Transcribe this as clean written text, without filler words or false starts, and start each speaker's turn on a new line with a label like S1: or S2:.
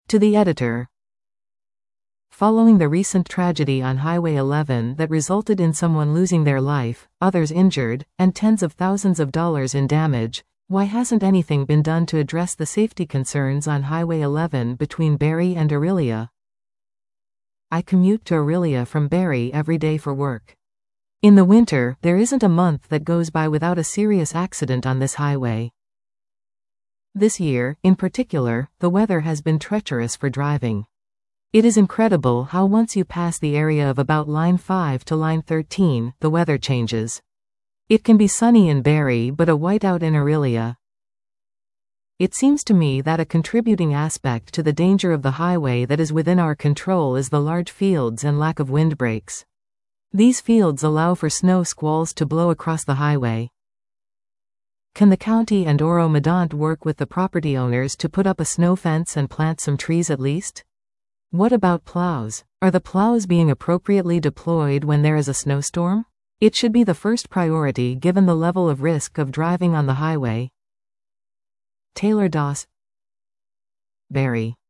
S1: To the editor. Following the recent tragedy on Highway 11 that resulted in someone losing their life, others injured, and tens of thousands of dollars in damage, why hasn't anything been done to address the safety concerns on Highway 11 between Barrie and Orillia? I commute to Orillia from Barrie every day for work. In the winter, there isn't a month that goes by without a serious accident on this highway. This year, in particular, the weather has been treacherous for driving. It is incredible how once you pass the area of about line 5 to line 13, the weather changes. It can be sunny in Barrie but a whiteout in Orillia. It seems to me that a contributing aspect to the danger of the highway that is within our control is the large fields and lack of windbreaks. These fields allow for snow squalls to blow across the highway. Can the county and Oro-Medonte work with the property owners to put up a snow fence and plant some trees at least? What about plows? Are the plows being appropriately deployed when there is a snowstorm? It should be the first priority given the level of risk of driving on the highway. Taylor Doss, Barrie.